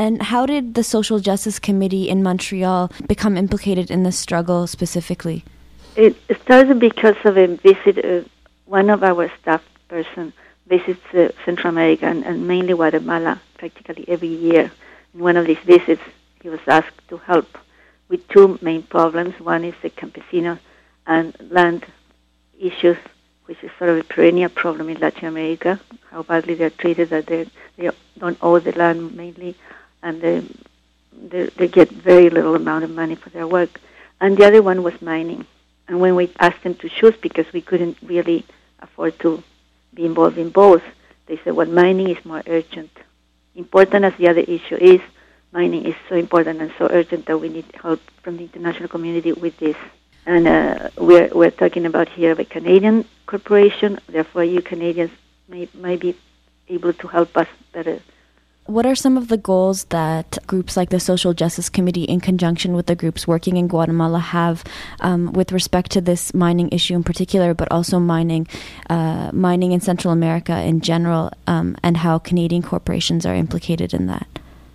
And how did the Social Justice Committee in Montreal become implicated in this struggle specifically? It started because of a visit. One of our staff person visits Central America and mainly Guatemala practically every year. In one of these visits, he was asked to help with two main problems. One is the campesinos and land issues, which is sort of a perennial problem in Latin America, how badly they're treated, that they don't own the land mainly, and they get very little amount of money for their work. And the other one was mining. And when we asked them to choose, because we couldn't really afford to be involved in both, they said, well, mining is more urgent. Important as the other issue is, mining is so important and so urgent that we need help from the international community with this. And we're talking about here of a Canadian corporation, therefore you Canadians might be able to help us better. What are some of the goals that groups like the Social Justice Committee, in conjunction with the groups working in Guatemala, have with respect to this mining issue in particular, but also mining in Central America in general, and how Canadian corporations are implicated in that?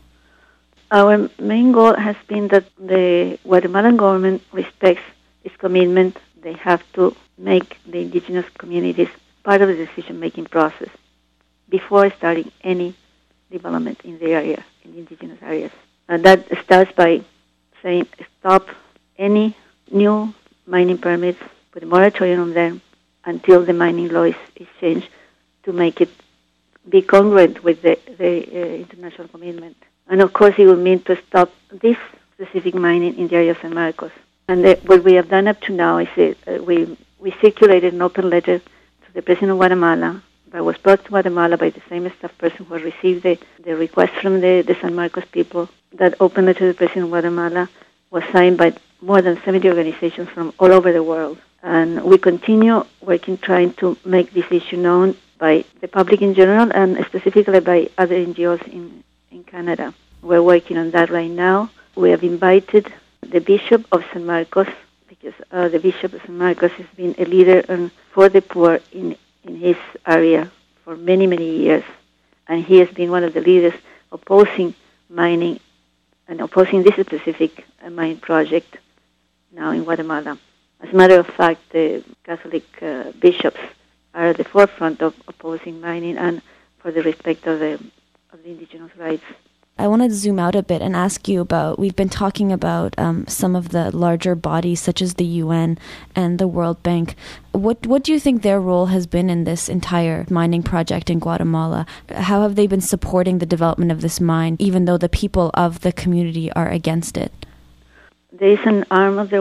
Our main goal has been that the Guatemalan government respects its commitment. They have to make the indigenous communities part of the decision-making process before starting any development in the area, in the indigenous areas. And that starts by saying stop any new mining permits, put a moratorium on them until the mining law is changed to make it be congruent with the international commitment. And of course it will mean to stop this specific mining in the area of San Marcos. And what we have done up to now is we circulated an open letter to the President of Guatemala that was brought to Guatemala by the same staff person who received the request from the San Marcos people. That open letter to the President of Guatemala was signed by more than 70 organizations from all over the world. And we continue working, trying to make this issue known by the public in general and specifically by other NGOs in Canada. We're working on that right now. We have invited the Bishop of San Marcos, because the Bishop of San Marcos has been a leader for the poor in his area for many, many years. And he has been one of the leaders opposing mining and opposing this specific mine project now in Guatemala. As a matter of fact, the Catholic bishops are at the forefront of opposing mining and for the respect of the indigenous rights. I want to zoom out a bit and ask you about, we've been talking about some of the larger bodies such as the UN and the World Bank. What do you think their role has been in this entire mining project in Guatemala? How have they been supporting the development of this mine, even though the people of the community are against it? There is an arm of the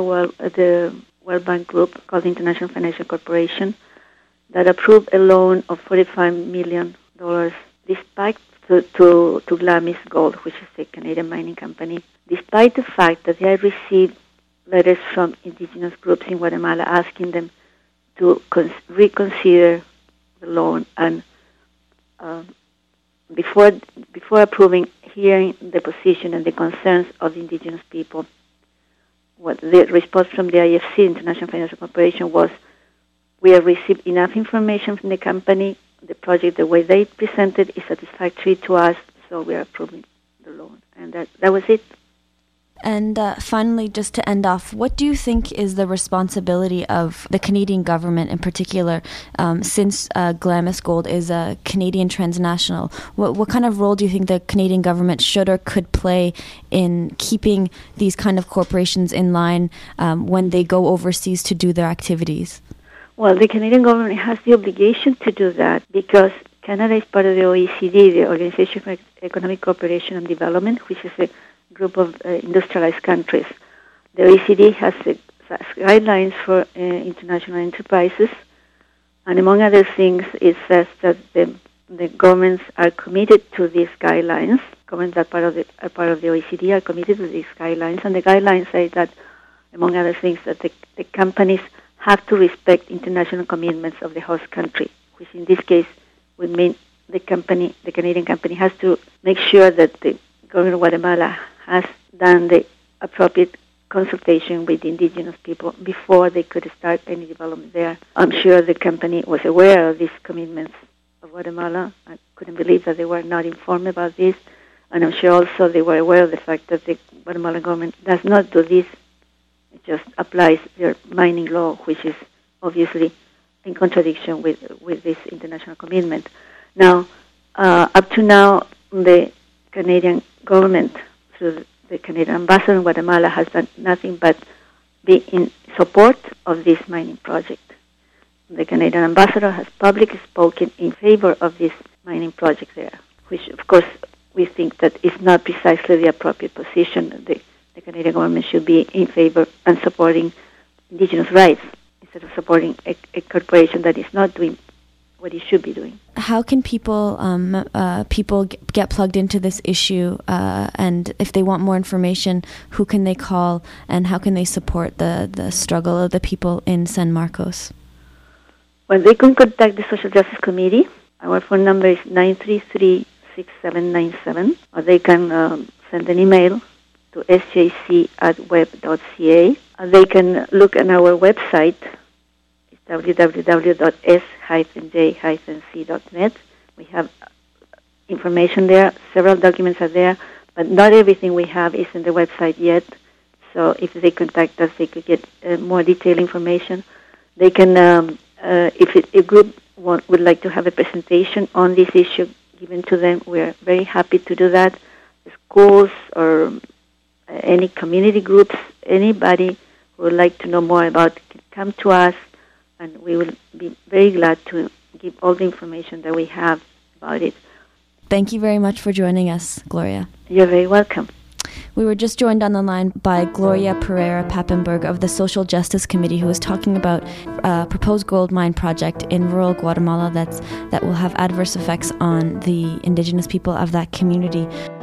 World Bank group called the International Financial Corporation that approved a loan of $45 million despite to Glamis Gold, which is a Canadian mining company, despite the fact that they had received letters from indigenous groups in Guatemala asking them to reconsider the loan and before approving, hearing the position and the concerns of the indigenous people. What the response from the IFC, International Financial Corporation, was, we have received enough information from the company. The project, the way they presented, is satisfactory to us, so we are approving the loan. And that was it. And finally, just to end off, what do you think is the responsibility of the Canadian government in particular, since Glamis Gold is a Canadian transnational? What kind of role do you think the Canadian government should or could play in keeping these kind of corporations in line when they go overseas to do their activities? Well, the Canadian government has the obligation to do that because Canada is part of the OECD, the Organization for Economic Cooperation and Development, which is a group of industrialized countries. The OECD has guidelines for international enterprises, and among other things, it says that the governments are committed to these guidelines. Governments that are part of the OECD are committed to these guidelines, and the guidelines say that, among other things, that the companies have to respect international commitments of the host country, which in this case would mean the Canadian company has to make sure that the government of Guatemala has done the appropriate consultation with the indigenous people before they could start any development there. I'm sure the company was aware of these commitments of Guatemala. I couldn't believe that they were not informed about this. And I'm sure also they were aware of the fact that the Guatemalan government does not do this. It just applies their mining law, which is obviously in contradiction with this international commitment. Now, up to now, the Canadian government, through the Canadian ambassador in Guatemala, has done nothing but be in support of this mining project. The Canadian ambassador has publicly spoken in favor of this mining project there, which, of course, we think that is not precisely the appropriate position. The Canadian government should be in favor and supporting indigenous rights instead of supporting a corporation that is not doing what it should be doing. How can people get plugged into this issue, and if they want more information, who can they call, and how can they support the struggle of the people in San Marcos? Well, they can contact the Social Justice Committee. Our phone number is 933-6797, or they can send an email to sjc@web.ca. They can look at our website, www.s-j-c.net. We have information there. Several documents are there, but not everything we have is in the website yet. So if they contact us, they could get more detailed information. They can, if a group would like to have a presentation on this issue given to them, we're very happy to do that. Schools or any community groups, anybody who would like to know more about it, can come to us, and we will be very glad to give all the information that we have about it. Thank you very much for joining us, Gloria. You're very welcome. We were just joined on the line by Gloria Pereira Papenburg of the Social Justice Committee, who was talking about a proposed gold mine project in rural Guatemala that will have adverse effects on the indigenous people of that community.